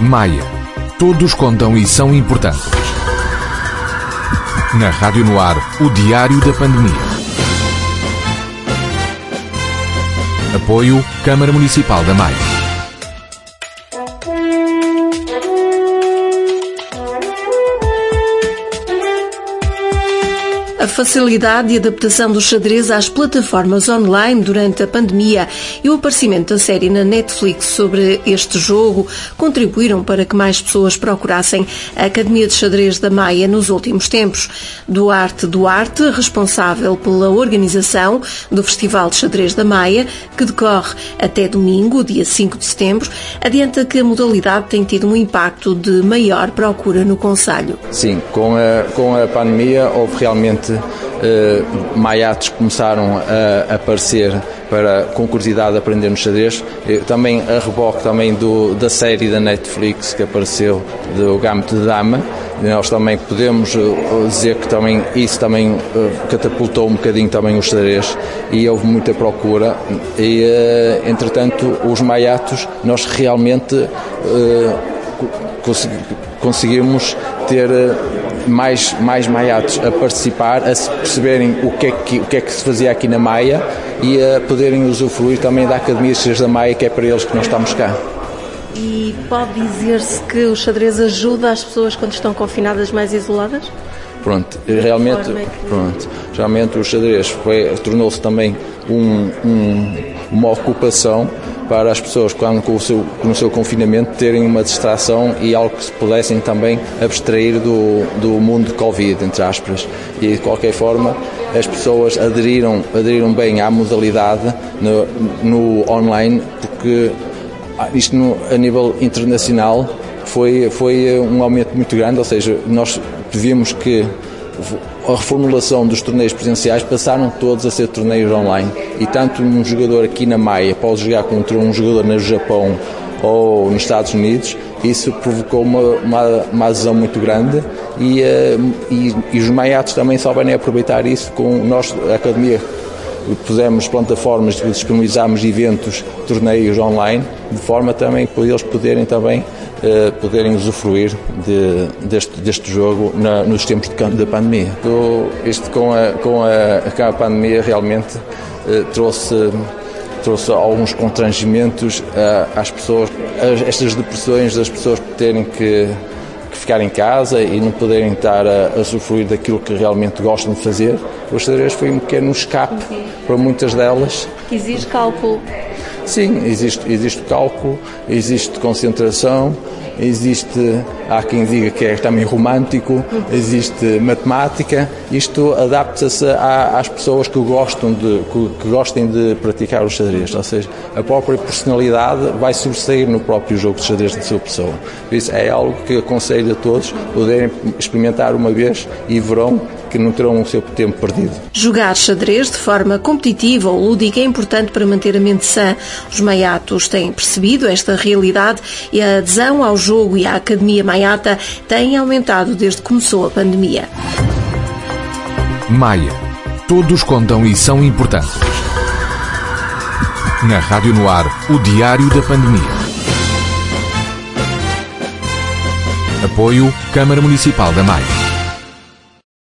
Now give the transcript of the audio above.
Maia. Todos contam e são importantes. Na Rádio no Ar, o Diário da Pandemia. Apoio Câmara Municipal da Maia. A facilidade e adaptação do xadrez às plataformas online durante a pandemia e o aparecimento da série na Netflix sobre este jogo contribuíram para que mais pessoas procurassem a Academia de Xadrez da Maia nos últimos tempos. Duarte, responsável pela organização do Festival de Xadrez da Maia, que decorre até domingo, dia 5 de setembro, adianta que a modalidade tem tido um impacto de maior procura no concelho. Sim, com a pandemia houve realmente maiatos que começaram a aparecer com curiosidade de aprender no xadrez, também a reboque também da série da Netflix que apareceu do Gambito de Dama. Nós também podemos dizer que também isso também catapultou um bocadinho também o xadrez e houve muita procura e entretanto os maiatos nós realmente conseguimos ter mais maiatos a participar, a perceberem o que é que se fazia aqui na Maia e a poderem usufruir também da Academia de Xadrez da Maia, que é para eles que nós estamos cá. E pode dizer-se que o xadrez ajuda as pessoas quando estão confinadas mais isoladas? Pronto, realmente o xadrez tornou-se também uma ocupação para as pessoas, quando com o seu confinamento, terem uma distração e algo que se pudessem também abstrair do mundo de Covid, entre aspas. E, de qualquer forma, as pessoas aderiram bem à modalidade no online, porque isto a nível internacional foi um aumento muito grande, ou seja, nós vimos que a reformulação dos torneios presenciais passaram todos a ser torneios online e tanto um jogador aqui na Maia pode jogar contra um jogador no Japão ou nos Estados Unidos. Isso provocou uma adesão muito grande e os maiatos também souberem aproveitar isso. Com nós, a Academia, pusemos plataformas, disponibilizámos eventos, torneios online, de forma também para eles poderem poderem usufruir deste jogo nos tempos de pandemia. Isto com a pandemia realmente trouxe alguns constrangimentos às pessoas, estas depressões das pessoas terem que ficar em casa e não poderem estar a usufruir daquilo que realmente gostam de fazer. O xadrez foi um pequeno escape para muitas delas. Exige cálculo. Sim, existe cálculo, existe concentração, há quem diga que é também romântico, existe matemática. Isto adapta-se às pessoas que gostem de praticar o xadrez, ou seja, a própria personalidade vai sobressair no próprio jogo de xadrez da sua pessoa. Por isso é algo que aconselho a todos poderem experimentar uma vez e verão que não terão o seu tempo perdido. Jogar xadrez de forma competitiva ou lúdica é importante para manter a mente sã. Os maiatos têm percebido esta realidade e a adesão ao jogo e à Academia Maiata tem aumentado desde que começou a pandemia. Maia. Todos contam e são importantes. Na Rádio no Ar, o Diário da Pandemia. Apoio Câmara Municipal da Maia.